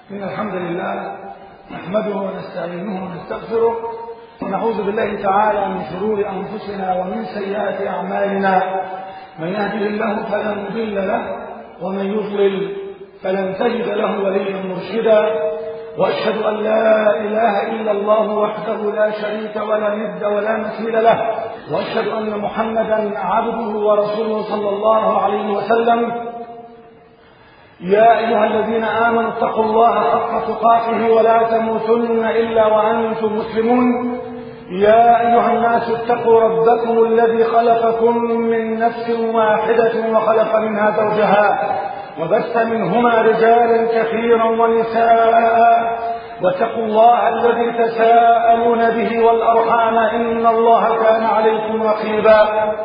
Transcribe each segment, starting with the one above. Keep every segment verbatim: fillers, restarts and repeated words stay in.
إن الحمد لله نحمده ونستعينه ونستغفره ونعوذ بالله تعالى من شرور أنفسنا ومن سيئات أعمالنا. من يهده الله فلا مضل له ومن يضلل فلن تجد له وليا مرشدا، وأشهد أن لا إله إلا الله وحده لا شريك ولا ند ولا مثيل له، وأشهد أن محمدا عبده ورسوله صلى الله عليه وسلم. يا أيها الذين آمنوا اتقوا الله حق تقاته ولا تموتن إلا وأنتم مسلمون. يا أيها الناس اتقوا ربكم الذي خلقكم من نفس واحدة وخلق منها زوجها وبث منهما رجالا كثيرا ونساء، واتقوا الله الذي تساءلون به والأرحام إن الله كان عليكم رقيبا.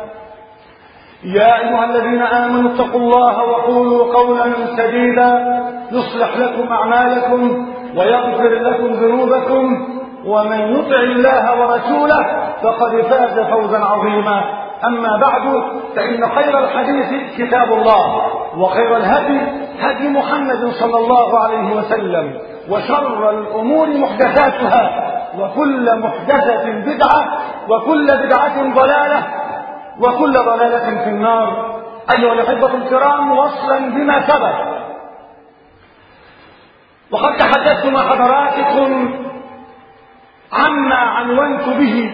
يا أيها الذين آمنوا اتقوا الله وقولوا قولا سديدا يصلح لكم أعمالكم ويغفر لكم ذنوبكم، ومن يطع الله ورسوله فقد فاز فوزا عظيما. أما بعد، فإن خير الحديث كتاب الله، وخير الهدي هدي محمد صلى الله عليه وسلم، وشر الأمور محدثاتها، وكل محدثة بدعة، وكل بدعة ضلالة، وكل ضلالة في النار. أيها الأحبة الكرام، وصلا بما سبق، وقد تحدثت مع حضراتكم عما عنونت به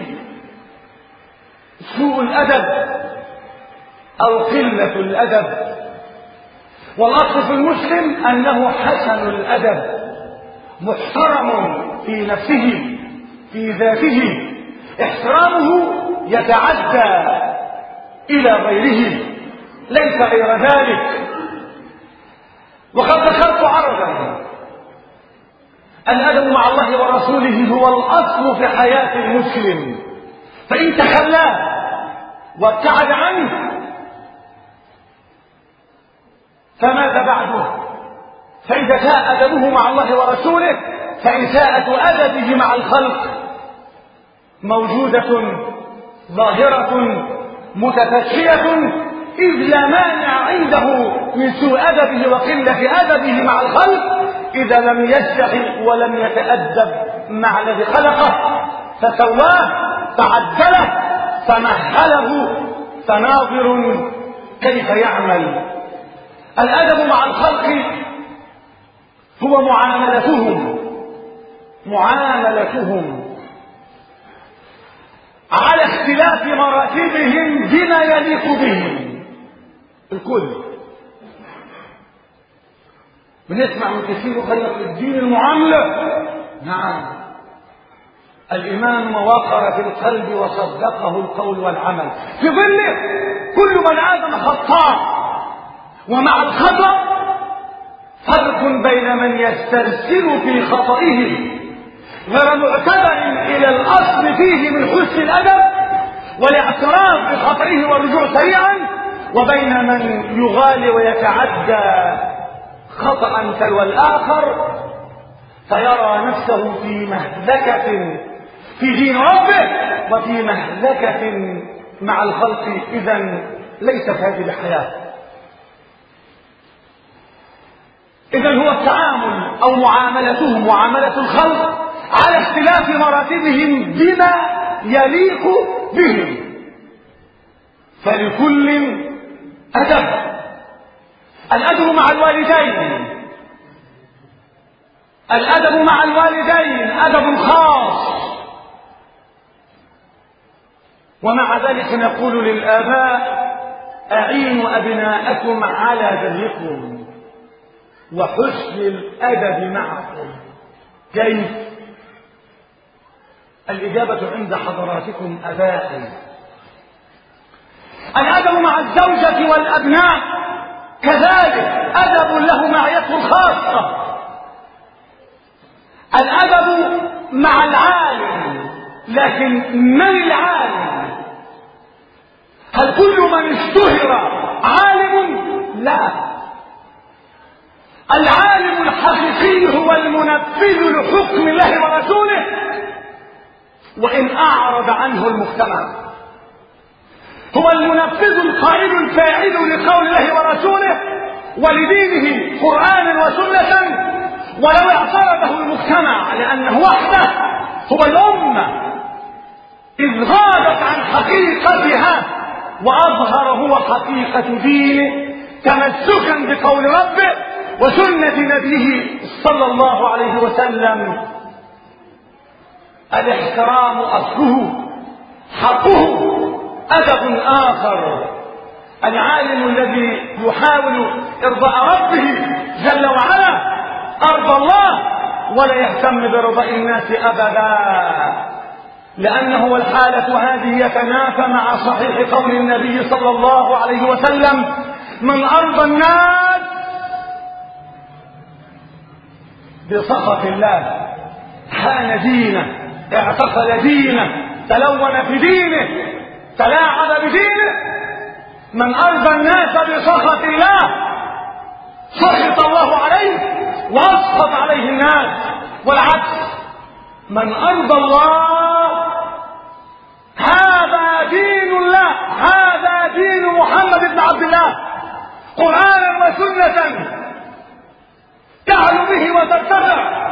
سوء الأدب أو قلة الأدب. والأصل في المسلم أنه حسن الأدب، محترم في نفسه في ذاته، احترامه يتعدى إلى غيره ليس غير ذلك. وقد ذكرت عرضا الأدب مع الله ورسوله هو الأصل في حياة المسلم، فإن تخلاه وابتعد عنه فماذا بعده؟ فإذا جاء أدبه مع الله ورسوله فإساءة أدبه مع الخلق موجودة ظاهرة متفشية، إذ لا مانع عنده من سوء أدبه وقلة أدبه مع الخلق إذا لم يستحي ولم يتأدب مع الذي خلقه فسواه فعدله فمهله، فناظر كيف يعمل. الأدب مع الخلق هو معاملتهم معاملتهم على اختلاف مراتبهم بما يليق بهم. الكل بنسمع من كثير خلق الدين المعاملة. نعم، الإيمان ما وقر في القلب وصدقه القول والعمل. في ظله كل من آدم خطاء، ومع الخطأ فرق بين من يسترسل في خطئه غير معتبر إلى الأصل فيه من حسن الأدب والاعتراف بخطئه والرجوع سريعا، وبين من يغالي ويتعدى خطأ تلو الآخر فيرى نفسه في مهلكة في دين ربه وفي مهلكة مع الخلق. إذن ليست هذه الحياة. إذن هو التعامل أو معاملتهم معاملة الخلق على اختلاف مراتبهم بما يليق بهم، فلكل أدب. الأدب مع الوالدين الأدب مع الوالدين أدب خاص، ومع ذلك نقول للآباء: أعينوا أبناءكم على بركم وحسن الأدب معكم. كيف؟ الإجابة عند حضراتكم أبائي. الأدب مع الزوجة والأبناء كذلك أدب له معيته الخاصة. الأدب مع العالم، لكن من العالم؟ هل كل من اشتهر عالم؟ لا، العالم الحقيقي هو المنفذ لحكم الله ورسوله وإن أعرض عنه المجتمع، هو المنفذ القائل الفاعل لقول الله ورسوله ولدينه قرآنا وسنة ولو اعترضه المجتمع لأنه وحده هو الأمة إذ غابت عن حقيقتها وأظهر هو حقيقة دينه تمسكا بقول ربه وسنة نبيه صلى الله عليه وسلم. الاحترام أصله حقه أدب آخر. العالم الذي يحاول إرضاء ربه جل وعلا أرضى الله ولا يهتم برضاء الناس أبدا، لأنه الحالة هذه يتنافى مع صحيح قول النبي صلى الله عليه وسلم: من أرضى الناس بسخط الله حان دينه، اعتقل دينه، تلون في دينه، تلاعب بدينه. من أرضى الناس بسخط الله سخط الله عليه وأسخط عليه الناس، والعكس من أرضى الله هذا دين الله، هذا دين محمد بن عبد الله قرآنا وسنة تعلو به وترتفع.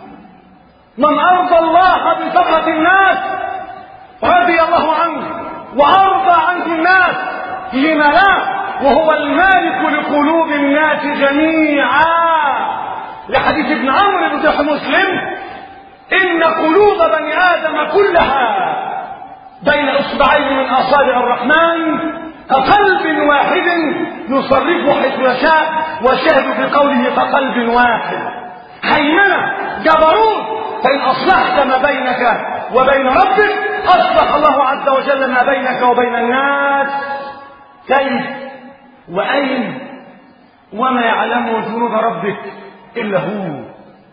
من أرضى الله بسخط الناس رضي الله عنه وأرضى عنه الناس، لما لا وهو المالك لقلوب الناس جميعا. لحديث ابن عمرو بن صحيح مسلم: إن قلوب بني آدم كلها بين إصبعين من أصابع الرحمن كقلب واحد يصرفه حيث يشاء، وشاهد في قوله كقلب واحد. هيمنة جبروت، فإن أصلحت ما بينك وبين ربك أصلح الله عز وجل ما بينك وبين الناس. كيف وأين وما يعلم جنود ربك إلا هو.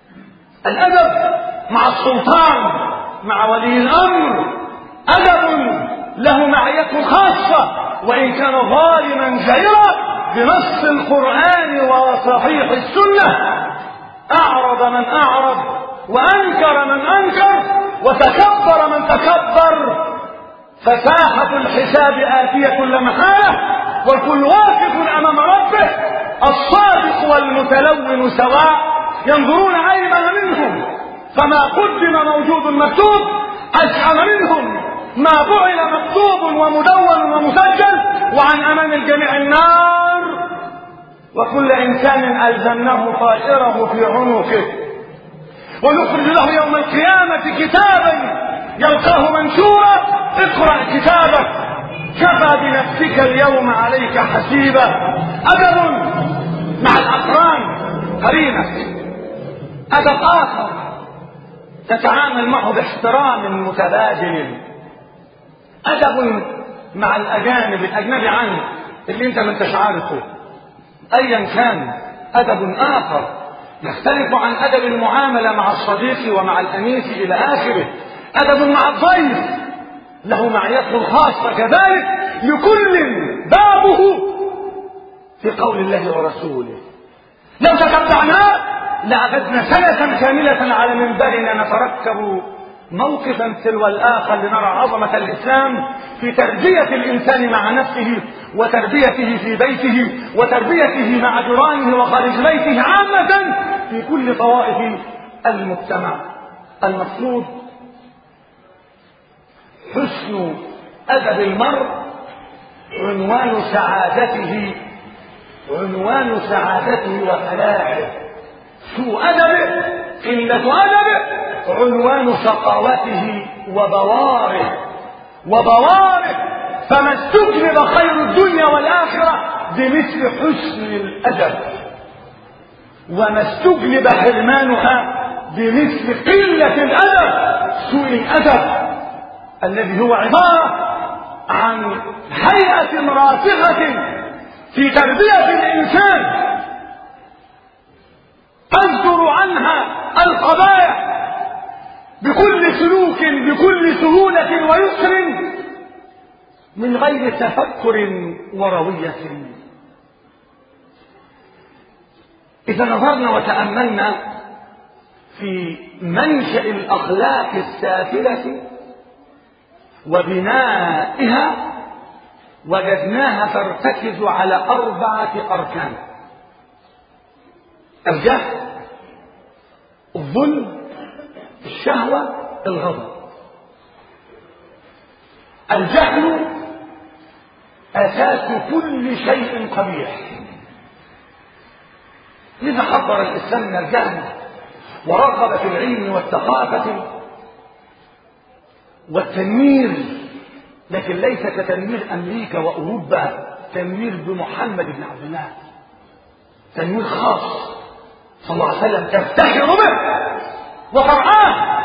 الأدب مع السلطان مع ولي الأمر أدب له معية خاصة وإن كان ظالما جائرا بنص القرآن وصحيح السنة. أعرض من أعرض وأنكر من أنكر وتكبر من تكبر، فساحة الحساب آتية لا محالة، والكل واقف أمام ربه. الصادق والمتلون سواء، ينظرون أيمن منهم فما قدم موجود مكتوب، أشعر منهم ما فعل مكتوب ومدون ومسجل، وعن أمام الجميع النار. وكل إنسان ألزمناه طائره في عنقه ونخرج له يوم القيامة كتابا يلقاه منشورا: اقرأ كتابك كفى بنفسك اليوم عليك حسيبا. أدب مع الأقران قرينك، أدب آخر تتعامل معه باحترام متبادل. أدب مع الأجانب، الأجنبي عنك اللي أنت ما انتش عارفه أيا كان، أدب آخر يختلف عن أدب المعاملة مع الصديق ومع الأنيس إلى آخره. أدب مع الضيف له معيته الخاصة كذلك، لكل بابه في قول الله ورسوله. لو تتبعناه لأخذنا سنة كاملة على منبرنا نتركب موقفا تلو الآخر لنرى عظمة الإسلام في تربية الإنسان مع نفسه وتربيته في بيته وتربيته مع جيرانه وخارج بيته عامة في كل طوائف المجتمع. المقصود حسن أدب المرء عنوان سعادته، عنوان سعادته وفلاحه. سوء أدبه قلة أدبه عنوان شقاوته وبواره وبواره. فما استجلب خير الدنيا والآخرة بمثل حسن الأدب، وما استجلب حرمانها بمثل قلة الأدب، سوء الأدب الذي هو عبارة عن هيئة راسخة في تربية الإنسان تصدر عنها القبائح بكل سلوك بكل سهولة ويسر من غير تفكر وروية. إذا نظرنا وتأملنا في منشأ الأخلاق السافلة وبنائها وجدناها ترتكز على أربعة أركان: الجهل الظلم، الشهوة، الغضب. الجهل أساس كل شيء قبيح. لذا حضر الإسلام من الجهل ورغب في العلم والثقافة والتنوير، لكن ليس كتنوير أمريكا وأوروبا، تنوير بمحمد بن عبد الله، تنوير خاص صلى الله عليه وسلم تفتخر به وترعاه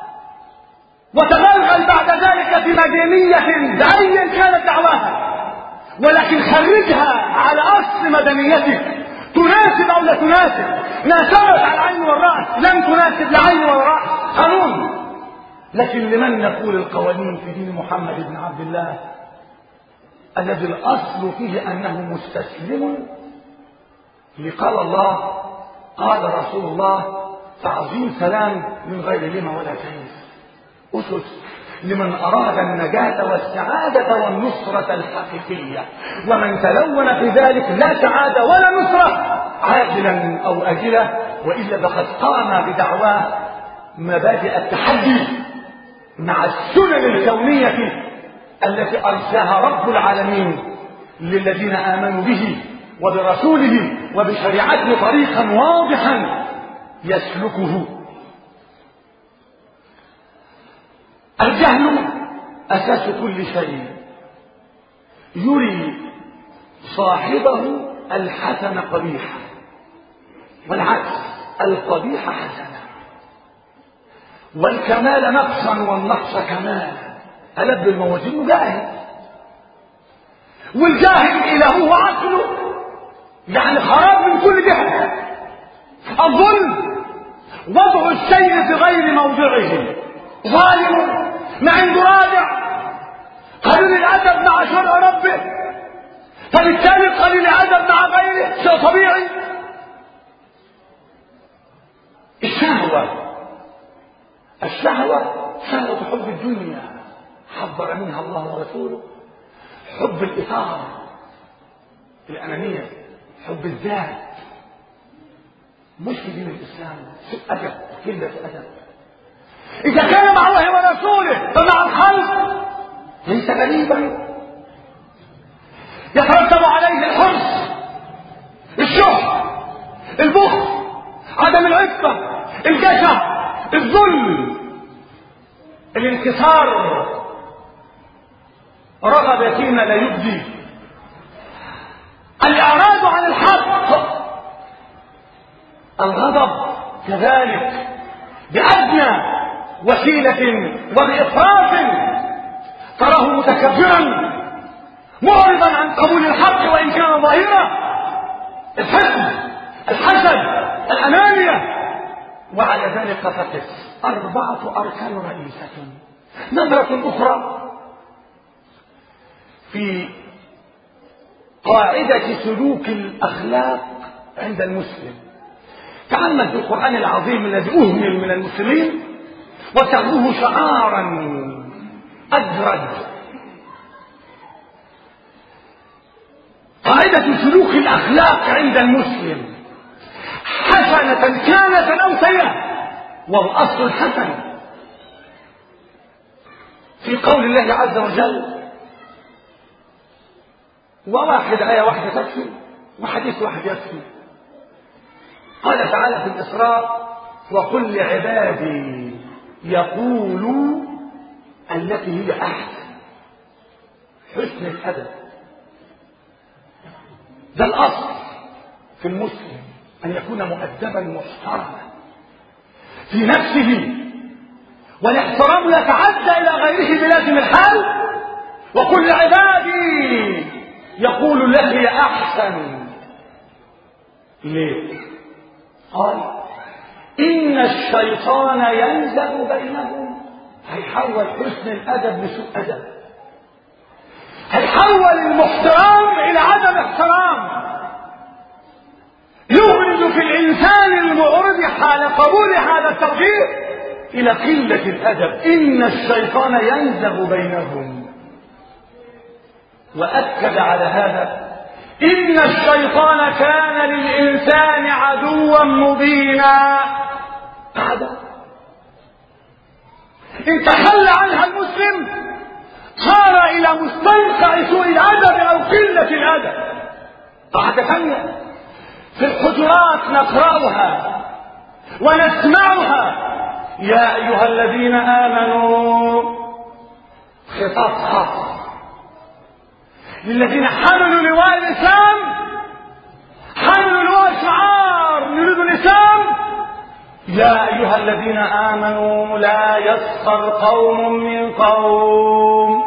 وتغلغل بعد ذلك في مدنية بأيا كانت دعواها، ولكن خرجها على أصل مدنيتك، تناسب أو لا تناسب، ناسبت على العين والرأس، لم تناسب العين والرأس قانون. لكن لمن نقول القوانين في دين محمد بن عبد الله الذي الأصل فيه أنه مستسلم لقال الله قال رسول الله، تعظيم سلام من غير لما ولا كيف، أسس لمن أراد النجاة والسعادة والنصرة الحقيقية، ومن تلون في ذلك لا سعادة ولا نصرة عاجلا أو أجلا، وإلا فقد قام بدعواه مبادئ التحدي مع السنن الكونية التي أرساها رب العالمين للذين آمنوا به وبرسوله وبشريعته طريقا واضحا يسلكه. الجهل أساس كل شيء، يري صاحبه الحسن قبيحا والعكس، القبيح حسنا، والكمال نقصا والنقص كمالا. ألب الموازين جاهل، والجاهل إلهه وعقله، يعني خراب من كل جهة. الظلم وضع الشيء في غير موضعه، ظالم ما عنده رادع، قليل الأدب مع شرع ربه، فبالتالي قليل الأدب مع غيره شيء طبيعي. الشهوة الشهوة شهوة حب الدنيا، حذر منها الله ورسوله. حب الإثارة، الأنانية، حب الذات، مش في دين الإسلام، سوء أدب، قلة أدب. إذا كان مع الله ورسوله فمع الخلق ليس غريبا، يترتب عليه الحرص، الشح، البخل، عدم العفة، الجشع، الظلم، الانكسار، رغب فيما لا يبدي، الإعراض عن الحق، الغضب كذلك بأدنى وسيلة وبإفراط، تراه متكبرا معرضا عن قبول الحق وإن كان ظاهرا، الحقد، الحسد، الأنانية، وعلى ذلك فقس أربعة أركان رئيسة. نظرة أخرى في قاعدة سلوك الأخلاق عند المسلم. تأمل في القرآن العظيم الذي أهمل من المسلمين واتخذوه شعارا أدرج. قاعدة سلوك الأخلاق عند المسلم حسنة كانت أو سيئة، والأصل الحسن. في قول الله عز وجل، وواحد آية واحدة تكفي وحديث واحد يكفي. قال تعالى في الإسراء: وقل لعبادي يقولوا التي هي أحسن. حسن الأدب ده الأصل في المسلم، أن يكون مؤدبا محترما في نفسه، والاحترام يتعدى إلى غيره بلازم الحال. وقل لعبادي يقول التي هي أحسن. ليه؟ قال: إن الشيطان ينزغ بينهم. هيحول حسن الأدب لسوء أدب، هيحول المحترام إلى عدم احترام، يولد في الإنسان المعرض حال قبول هذا التغيير إلى قلة الأدب. إن الشيطان ينزغ بينهم. وأكد على هذا: إن الشيطان كان للإنسان عدوا مبينا. قاعدة إن تخلى عنها المسلم صار إلى مستنقع سوء الأدب أو قلة الأدب. قاعدة ثانية في الحجرات نقرأها ونسمعها: يا أيها الذين آمنوا، خطاب خاص للذين حملوا لواء الإسلام، حملوا لواء شعار نريد الإسلام. يا أيها الذين آمنوا لا يسخر قوم من قوم.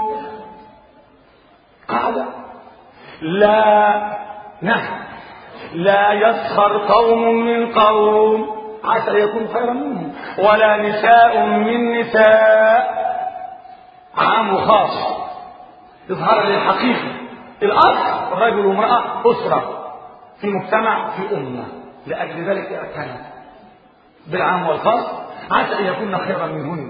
قال لا نعم لا يسخر قوم من قوم عسى يكون خيرا منهم، ولا نساء من نساء. عام وخاص يظهر للحقيقة. الأصل رجل وامرأة أسرة في مجتمع في أمة، لأجل ذلك اعتنى بالعام والخاص. عسى أن يكون خيرا منهن.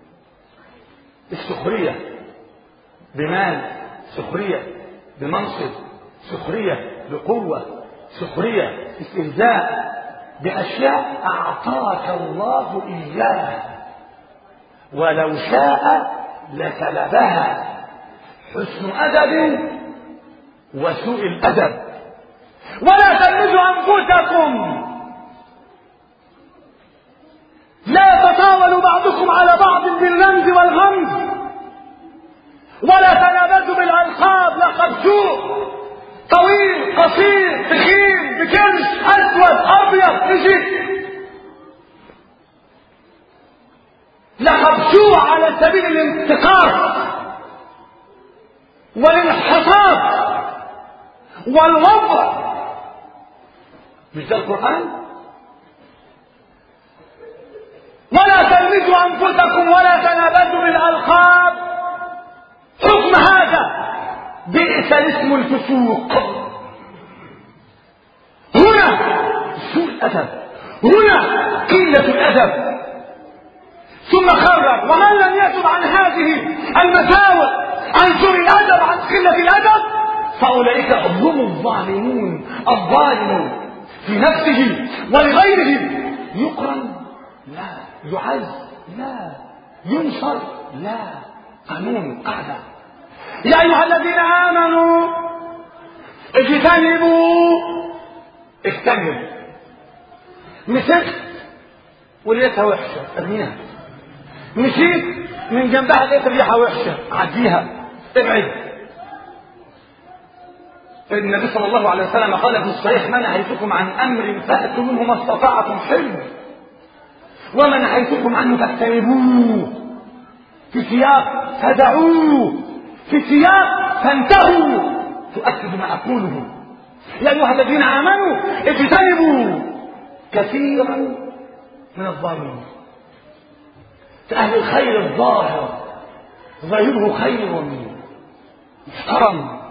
السخرية بمال، سخرية بمنصب، سخرية بقوة، سخرية استهزاء بأشياء أعطاك الله إياها ولو شاء لسلبها. حسن أدب وسوء الأدب. ولا تلمزوا أنفسكم، لا تطاولوا بعضكم على بعض بالرمز والغمز، ولا تنابزوا بالألقاب. لقب سوء، طويل قصير تخين بكرش أسود أبيض نجد. لقب سوء على سبيل الانتقاص والانحطاط والوضع. مش ده القرآن؟ ولا تلمزوا أنفسكم ولا تنابزوا بالألقاب. حكم هذا بئس الاسم الفسوق. هنا سوء الأدب، هنا قلة الأدب. ثم خرج: ومن لم يتب عن هذه المساوئ، عن سوء الأدب، عن قلة الأدب، فأولئك هم الظالمون. الظالم في نفسه ولغيره يقرن؟ لا. يعز؟ لا. ينصر؟ لا. قانون قاعدة. يا أيها الذين آمنوا اجتنبوا. اجتنب. مسكت ولقيتها وحشة ارميها. مشيت من جنبها لقيت ريحة وحشة عديها، ابعد. النبي صلى الله عليه وسلم قال في الصحيح: ما نهيتكم عن أمر فأتوا منه ما استطعتم حلم، وما نهيتكم عنه فاجتنبوه. في سياق فدعوه، في سياق فانتهوا. تؤكد ما أقوله: يا أيها الذين آمنوا اجتنبوا كثيرا من الظالمين. فأهل الخير الظاهر ظاهره خير محترم،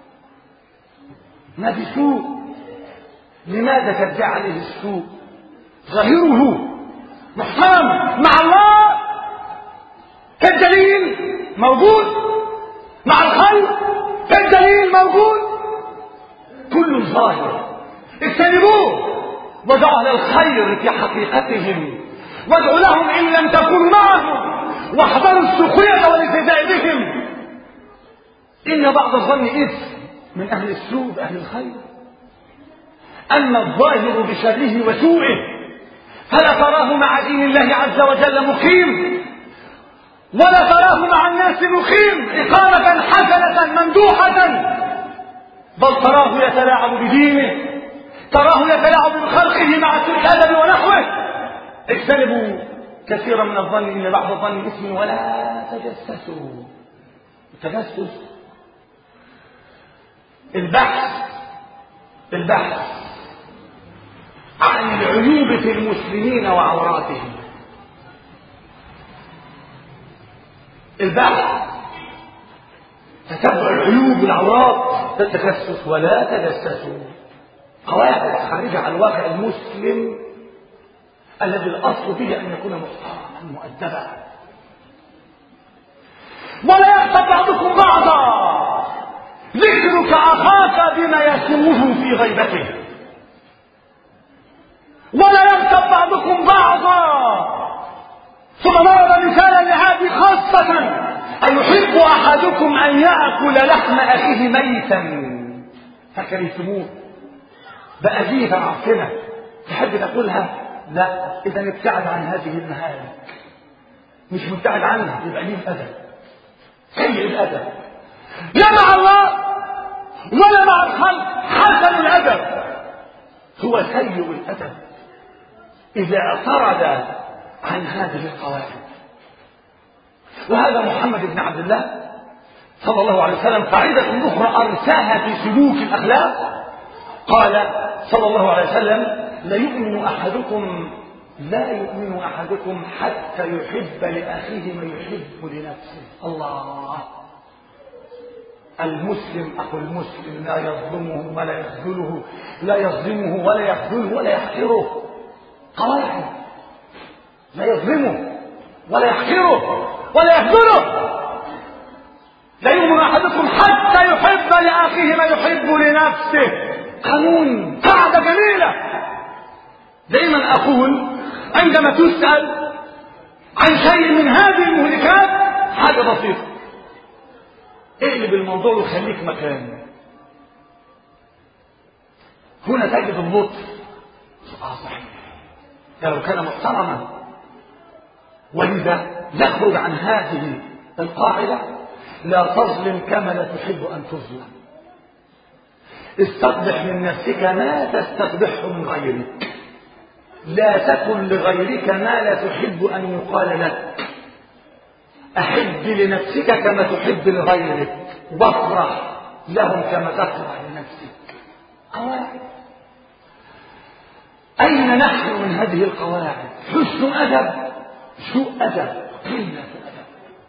ما في سوء. لماذا ترجع عليه السوء؟ ظاهره محترم مع الله، كالدليل موجود، مع الخير كالدليل موجود. كل ظاهر اجتنبوه، وادعوا أهل الخير في حقيقتهم، وادعوا لهم إن لم تكونوا معهم، واحذروا السخرية والاستهزاء بهم. إن بعض الظن إثم من أهل السوء بأهل الخير. أما الظاهر بشره وسوءه فلا تراه مع دين الله عز وجل مقيم، ولا تراه مع الناس مقيم إقامة حسنة ممدوحة، بل تراه يتلاعب بدينه، تراه يتلاعب بخلقه مع سوء الأدب ونحوه. اجتنبوا كثيرا من الظن إن بعض الظن إثم، ولا تجسسوا. التجسس البحث البحث عن العيوب في المسلمين وعوراتهم. البحث تتبع العيوب والعورات. التجسس ولا تجسسوا قواعد خارجة عن الواقع المسلم الذي الأصل فيه أن يكون محترما مؤدبا. ولا يغتب بعضكم بعضا، ذكرك أخاك بما يسوه في غيبته. ولا يغتب بعضكم بعضا، ثم ضرب مثالا لهذه خاصة: أيحب أحدكم أن يأكل لحم أخيه ميتا فكرهتموه؟ بقى دي عاصمة تحب تاكلها؟ لا، إذا ابتعد عن هذه المهالك. مش مبتعد عنها يبقى ليه الأدب، سيء الأدب، لا مع الله ولا مع الخلق. حسن الأدب هو سيء الأدب إذا اعترض عن هذه القواعد. وهذا محمد بن عبد الله صلى الله عليه وسلم قاعدة أخرى أرساها في سلوك الأخلاق. قال صلى الله عليه وسلم: لا يؤمن أحدكم لا يؤمن أحدكم حتى يحب لأخيه ما يحب لنفسه. الله! المسلم أخو المسلم لا يظلمه ولا يخذله، لا يظلمه ولا يخذله ولا يحقره. قواعد: لا يظلمه ولا يحقره ولا يخذله. لا يؤمن أحدكم حتى يحب لأخيه ما يحب لنفسه. قانون، قاعدة جميلة. دائما أقول عندما تسأل عن شيء من هذه المهلكات حاجة بسيطة: اقلب الموضوع وخليك مكانه. هنا تجد اللطف. آه صحيح، لو كان محترما. ولذا يخرج عن هذه القاعدة: لا تظلم كما لا تحب أن تظلم. استقبح من نفسك ما تستقبحه من غيرك. لا تكن لغيرك ما لا تحب أن يقال لك. أحب لنفسك كما تحب لغيرك، وافرح لهم كما تفرح لنفسك. قواعد. أين نحن من هذه القواعد؟ حسن أدب، سوء أدب، قلة أدب.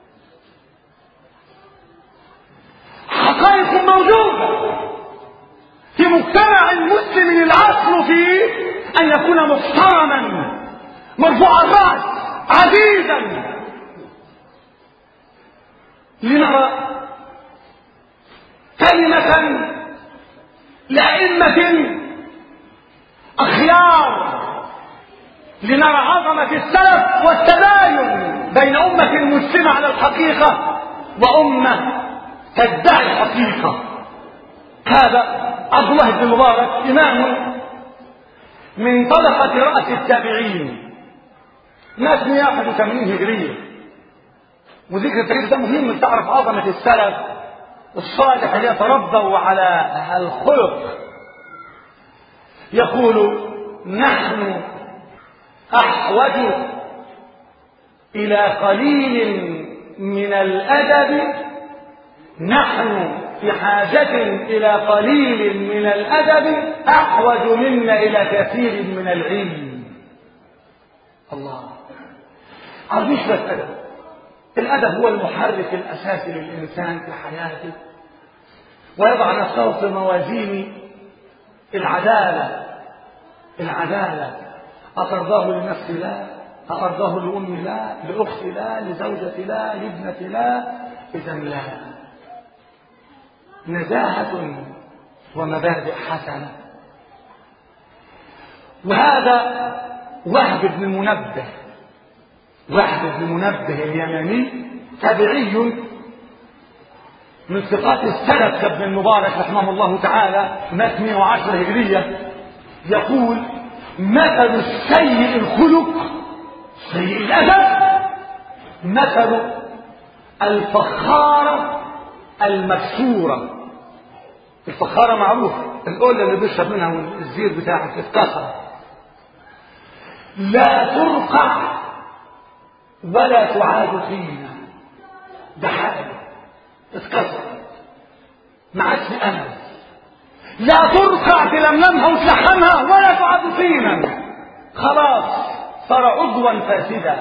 حقائق موجودة في مجتمع المسلم. الأصل فيه أن يكون محترما مرفوع الرأس عزيزا. لنرى كلمة لأئمة أخيار، لنرى عظمة السلف والتباين بين أمة مسلمة على الحقيقة وأمة تدعي الحقيقة. هذا عبد الله بن المبارك إمام من طبقة رأس التابعين، مات مئة وواحد وثمانين هجرية. وذكر التاريخ ده مهم تعرف عظمة السلف الصالح اللي يتربوا على الخلق. يقول: نحن أحوج إلى قليل من الأدب نحن في حاجة إلى قليل من الأدب أحوج منا إلى كثير من العلم. الله! عظيم الأدب. الأدب هو المحرك الأساسي للإنسان في حياته، ويضع نفسه في موازين العدالة. العدالة: أترضاه لنفسي؟ لا. أترضاه لأمي؟ لا. لأختي؟ لا. لزوجتي؟ لا. لابنتي؟ لا. إذا لا. نزاهة ومبادئ حسنة. وهذا وهب بن المنبه وهب بن المنبه اليماني تابعي من ثقات السلف كابن المبارك رحمه الله تعالى، مات مئة وعشرة هجرية. يقول: مثل السيء الخلق سيء الأدب مثل الفخارة المكسورة. الفخارة معروفة، القلة اللي بيشرب منها والزير بتاعها تتكسر. لا ترقع ولا تعاد فينا. ده حاجة اتكسر ما عادش أمل. لا ترقع تلملمها وتلحمها ولا تعاد فينا، خلاص صار عضوا فاسدا.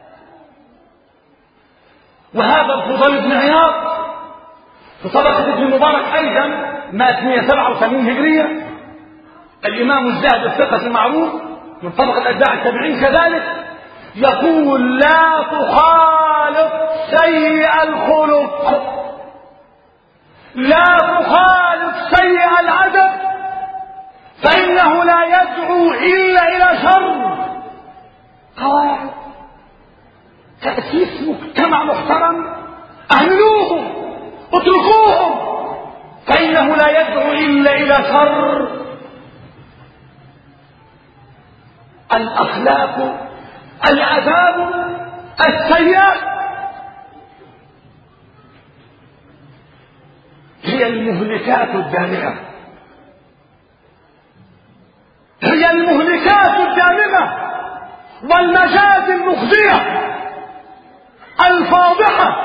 وهذا الفضيل بن عياض في طبقة ابن المبارك أيضا مات مئة وسبعة وثمانين هجرية. الإمام الزاهد الثقة المعروف من طبقة أتباع التابعين كذلك. يقول: لا تخالط سيء الخلق، لا تخالط سيء العدد، فإنه لا يدعو إلا إلى شر. قواعد تأسيس مجتمع محترم أهملوهم اتركوهم، فإنه لا يدعو إلا إلى شر. الأخلاق الآداب السيئة هي المهلكات الدامغة، هي المهلكات الدامغة والمجازي المخزية الفاضحة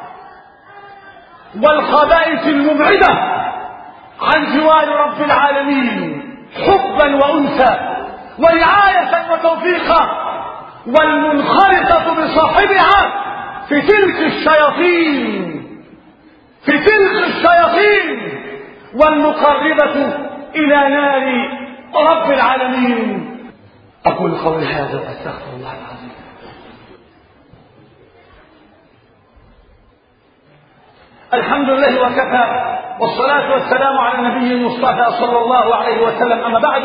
والخبائث المبعدة عن جوار رب العالمين حبا وأنثى ورعاية وتوفيقا، والمنخرطة بصاحبها في تلك الشياطين في تلك الشياطين والمقربة إلى نار رب العالمين. أقول قولي هذا وأستغفر الله العظيم. الحمد لله وكفى، والصلاة والسلام على النبي المصطفى صلى الله عليه وسلم. أما بعد،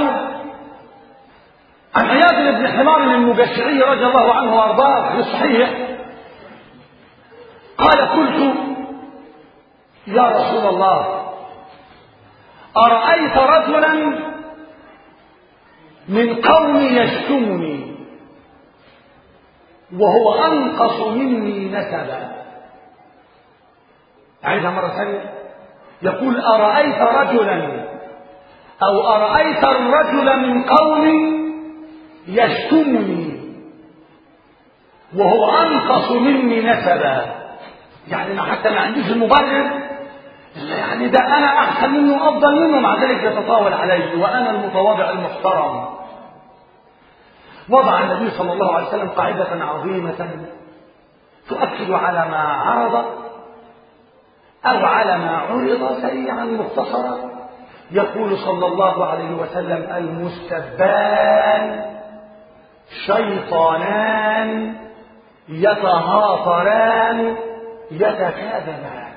عن عياض بن حمار المجشعي رضي الله عنه وارضاه في الصحيح قال: قلت يا رسول الله، أرأيت رجلا من قومي يشتمني وهو أنقص مني نسبا. عايزها مرة ثانية، يقول: أرأيت رجلا أو أرأيت الرجل من قومي يشتمني وهو أنقص مني نسبا، يعني ما حتى ما عنديش المبرر، يعني ده أنا أحسن منه وأفضل منه، مع ذلك يتطاول علي وأنا المتواضع المحترم. وضع النبي صلى الله عليه وسلم قاعدة عظيمة تؤكد على ما عرض أو على ما عرض سريعا مختصرا. يقول صلى الله عليه وسلم: المستبان شيطانان يتهاطران يتكاذبان.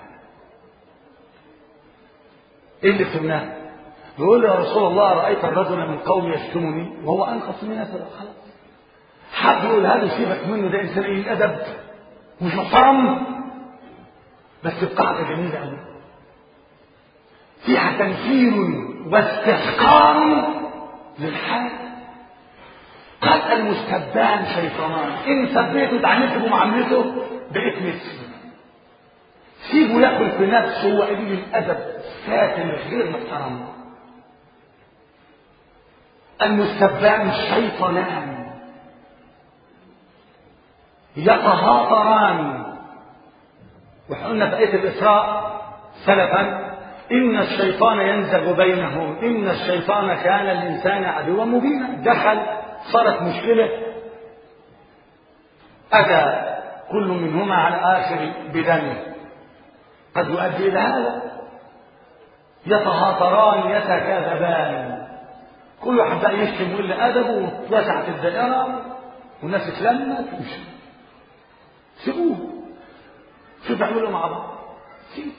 ايه اللي فهمناه؟ بيقول: يا رسول الله، رأيت الرجل من قوم يشتمني وهو أنقص مني نسبا. خلاص، حد يقول هذا سيبك منه، ده إنسان قليل الأدب مش محترم، بس بقاعدة جميلة أوي فيها تنفير واستحقار للحال. قال: المستبان شيطانان، إن سبيته تعاملته بمعاملته بقيت مثل، سيبه ياكل في نفسه، هو قليل الأدب ساتن غير محترم. المستبان شيطانان يتهاطران. وحقنا في آية الإسراء سلفا: إن الشيطان ينزغ بينهم إن الشيطان كان الإنسان عدوا مبينا. دخل، صارت مشكلة، أتى كل منهما على آخر بدنه، قد يؤدي إلى هذا. يتهاطران يتكاذبان، كل واحد بقى يشتم ويقول أدبه، واتوسعت الدائرة والناس اتلمت ومشوا. سيبوه، شو بيعملوا مع بعض؟ سيبوه.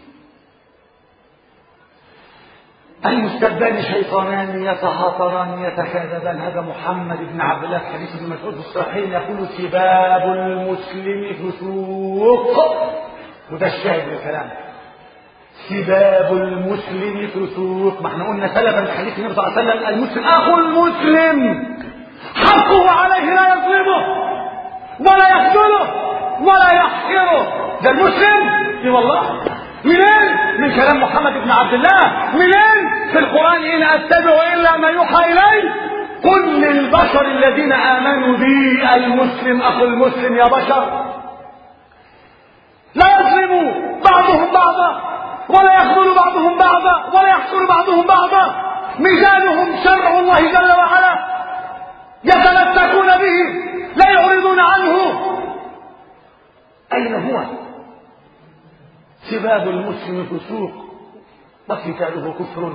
المستبان شيطانان يتهاطران يتكاذبان. هذا محمد بن عبد الله في حديث ابن مسعود في الصحيحين يقول: سباب المسلم فسوق. وده الشاهد للكلام، سباب المسلم فسوق. ما احنا قلنا سلفا في حديث النبي صلى الله عليه وسلم: المسلم اخو المسلم، حقه عليه لا يظلمه ولا يخذله ولا يحقره. ده المسلم. اي والله. منين؟ من كلام محمد بن عبد الله. منين؟ في القرآن: إن أتبع إلا ما يوحى إلي قل للبشر الذين آمنوا بي المسلم أخو المسلم يا بشر. لا يظلموا بعضهم بعضا ولا يخذل بعضهم بعضا ولا يحقر بعضهم بعضا. ميزانهم شرع الله جل وعلا، يتمسكون به لا يعرضون عنه. أين هو؟ سباب المسلم فسوق وقتاله كفر.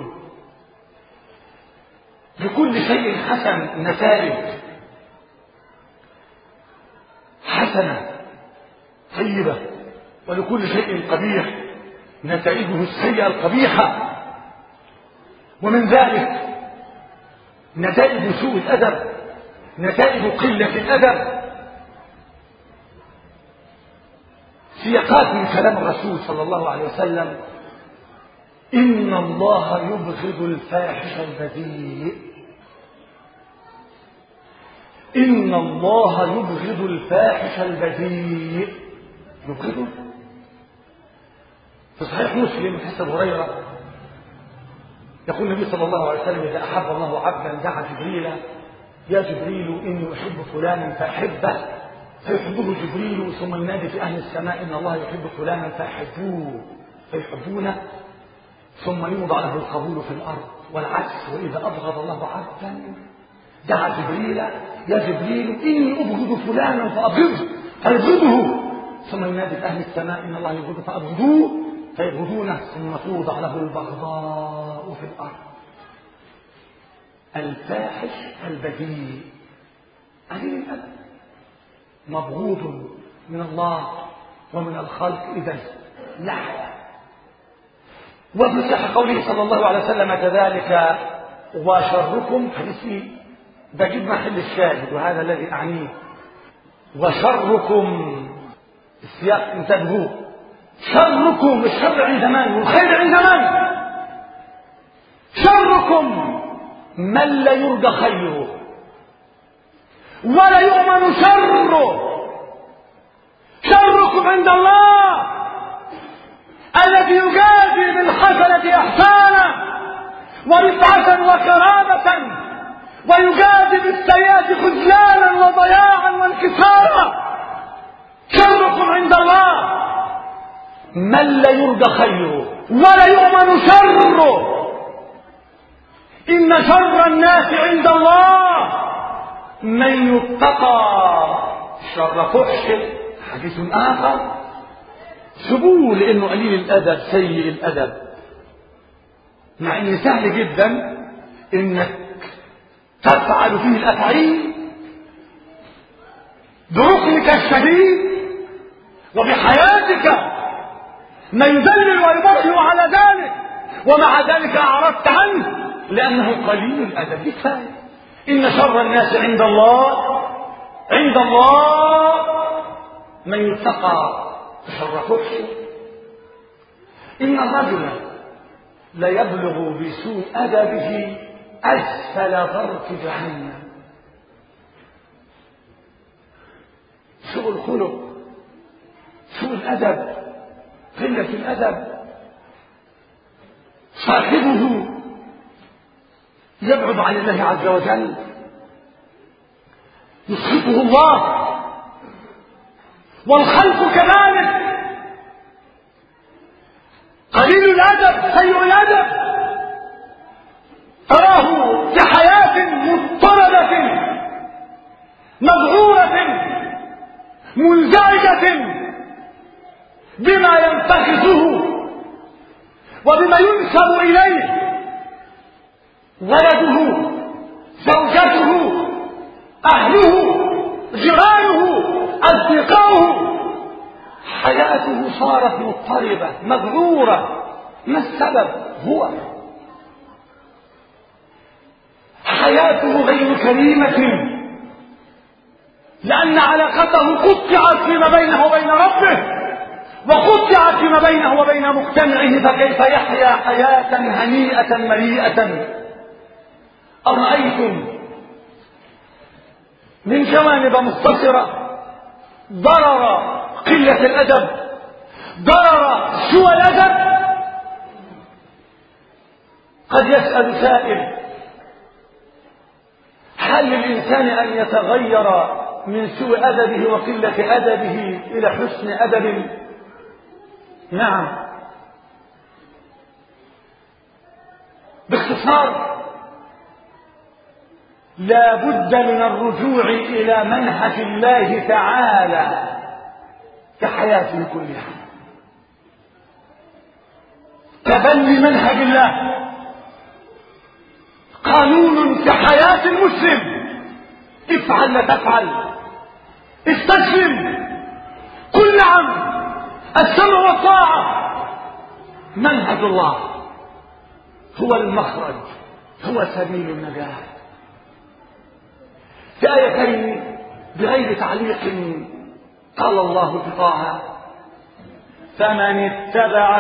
لكل شيء حسن نتائج حسنة طيبة، ولكل شيء قبيح نتائجه السيئة القبيحة. ومن ذلك نتائج سوء الأدب، نتائج قلة الأدب. سياقات من كلام الرسول صلى الله عليه وسلم: إن الله يبغض الفاحش البذيء. إن الله يبغض الفاحش البذيء. يبغضه. في صحيح مسلم من حديث أبي هريرة يقول النبي صلى الله عليه وسلم: إذا أحب الله عبدا دعا جبريل: يا جبريل إني أحب فلانا فأحبه، فيحبه جبريل، ثم ينادي في أهل السماء: إن الله يحب فلانا فأحبوه، فيحبونه، ثم يوضع له القبول في الأرض. والعكس: وإذا أبغض الله عبدا دعا جبريل: يا جبريل إني أبغض فلانا فأبغضه، فيبغضه، ثم ينادي في أهل السماء: إن الله يبغضه فأبغضوه، فيبغضونه، ثم توضع له البغضاء في الأرض. الفاحش البذيء قليل الأدب مبغوض من الله ومن الخلق إذن لا حياة. وفي صحيح قوله صلى الله عليه وسلم كذلك: وشركم، حديثي بجيب محل الشاهد وهذا الذي أعنيه، وشركم السياق انتبهوا، شركم الشر عند من والخير عند من؟ شركم من لا يرجى خيره ولا يؤمن شره. شركم عند الله الذي يجازي بالحسنة إحسانا ورفعة وكرامة، ويجازي بالسيئة خذلانا وضياعا وانكسارا. شركم عند الله من لا يرجى خيره ولا يؤمن شره. إن شر الناس عند الله من يتقى شر فحش. حديث آخر: سبوه لأنه قليل الأدب سيء الأدب، مع أن سهل جدا إنك تفعل فيه الأفعال بركنك الشديد وبحياتك ما يدلل ويبرهن على ذلك، ومع ذلك أعرضت عنه لأنه قليل الأدب. كفاية. إن شر الناس عند الله عند الله من يتقى شر فحش. إن الرجل لا يبلغ بسوء أدبه أسفل غرق جهنم. سوء الخلق، سوء الأدب، قلة الأدب، صاحبه يبعد عن الله عز وجل، يسخطه الله، والخلق كذلك. قليل الأدب سيء الأدب تراه في حياة مضطربة مذعورة منزعجة بما ينتخذه وبما ينسب إليه ولده، زوجته، أهله، جيرانه، أصدقاؤه. حياته صارت مضطربة مذعورة. ما السبب؟ هو حياته غير كريمة، لأن علاقته قطعت فيما بينه وبين ربه، وقطعت فيما بينه وبين مجتمعه، فكيف يحيا حياة هنيئة مليئة؟ أرأيتم من جوانب مختصرة ضرر قلة الأدب، ضرر سوء الأدب؟ قد يسأل سائل: هل للإنسان أن يتغير من سوء أدبه وقلة أدبه إلى حسن أدب؟ نعم. باختصار: لا بد من الرجوع إلى منهج الله تعالى في حياته كلها. تبني منهج الله قانون في حياة المسلم. افعل لا تفعل، استسلم، قل نعم، السمع والطاعة. منهج الله هو المخرج، هو سبيل النجاة. في آيتين بغير تعليق قال الله في طه: فمن اتبع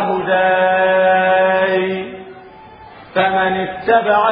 هداي فمن اتبع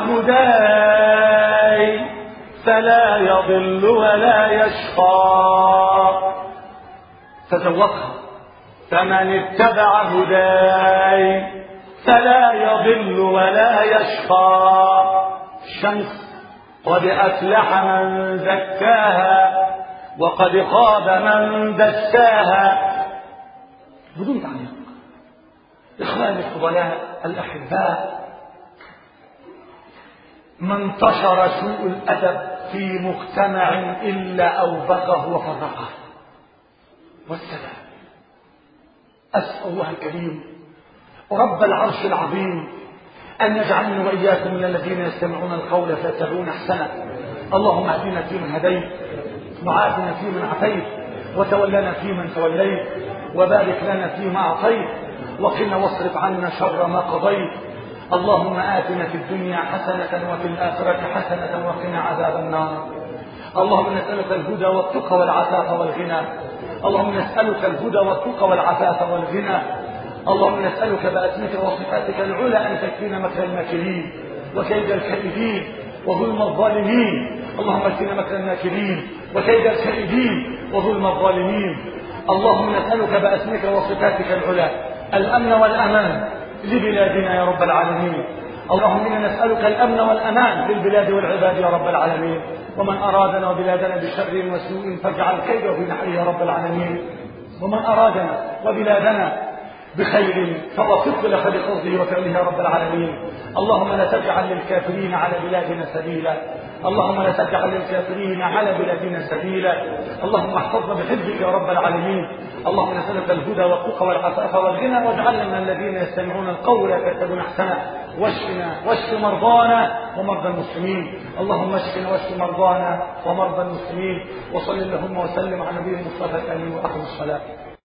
هداي فلا يضل ولا يشقى. تذوقها. فمن اتبع هداي فلا يضل ولا يشقى. الشمس قد أفلح من زكاها وقد خاب من دساها. بدون تعليق. إخواني الفضلاء الأحباء، ما انتشر سوء الأدب في مجتمع إلا أوبقه وفرقه. والسلام. أسأل الله الكريم رب العرش العظيم أن يجعلني وإياكم من الذين يستمعون القول فيتبعون أحسنه. اللهم اهدنا فيمن هديت، وعافنا فيمن عافيت، وتولنا فيمن توليت، وبارك لنا فيما أعطيت، وقنا واصرف عنا شر ما قضيت. اللهم آتنا في الدنيا حسنة وفي الآخرة حسنة وقنا عذاب النار. اللهم نسألك الهدى والتقى والعفاف والغنى. اللهم نسألك الهدى والتقى والعفاف والغنى. اللهم نسألك بأسمك وصفاتك العلى أن تكفينا مكر الماكرين وكيد الكائدين وظلم الظالمين. اللهم اكفنا مكر الماكرين وكيد الكائدين وظلم الظالمين. اللهم نسألك بأسمك وصفاتك العلى الأمن والأمان لبلادنا يا رب العالمين. اللهم إنا نسألك الأمن والأمان للبلاد والعباد يا رب العالمين. ومن أرادنا وبلادنا بشر وسوء فاجعل كيده في نحره يا رب العالمين. ومن أرادنا وبلادنا بخير فوفقه لخير قصده وفعله يا رب العالمين. اللهم لا تجعل للكافرين على بلادنا سبيلا. اللهم لا تجعل للكافرين على بلادنا سبيلا. اللهم احفظنا بحفظك يا رب العالمين. اللهم نسألك الهدى والتقى والعفاف والغنى، واجعلنا من الذين يستمعون القول فيتبعون احسنه. واشفنا واشف مرضانا ومرضى المسلمين. اللهم اشفنا واشف مرضانا ومرضى المسلمين. وصل اللهم وسلم على نبينا المصطفى الامين واخر الصلاه.